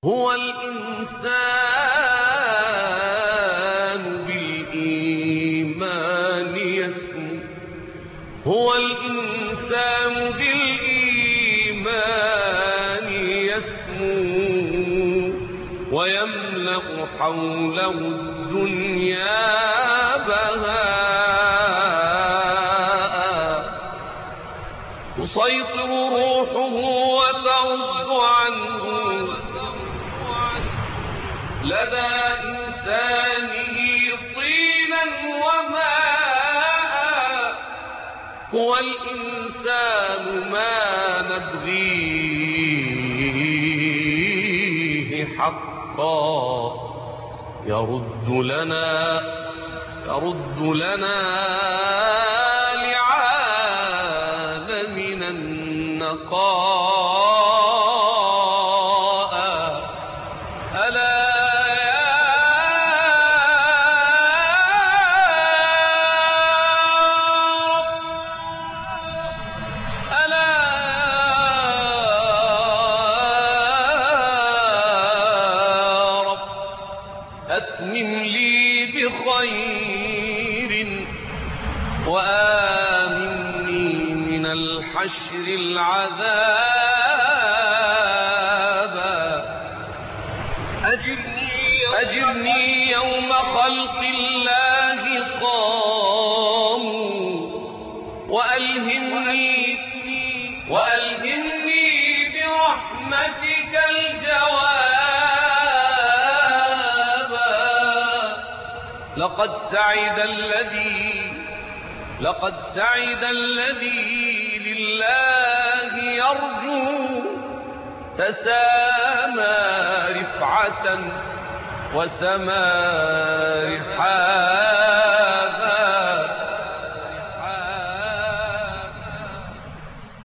هو الإنسان بالإيمان يسمو هو الإنسان بالإيمان يسمو ويملأ حوله الدنيا بهاء تسيطر روحه وترد عنه لدى إنسانه طينا وماء هو الإنسان ما نبغيه حقا يرد لنا لعالمنا النقاء ألا أتمم لي بخير وآمني من الحشر العذاب أجرني يوم خلق الله قاموا وألهمني برحمتك الجواب لقد سعد الذي لله يرجو تسامى رفعة وسما رحابا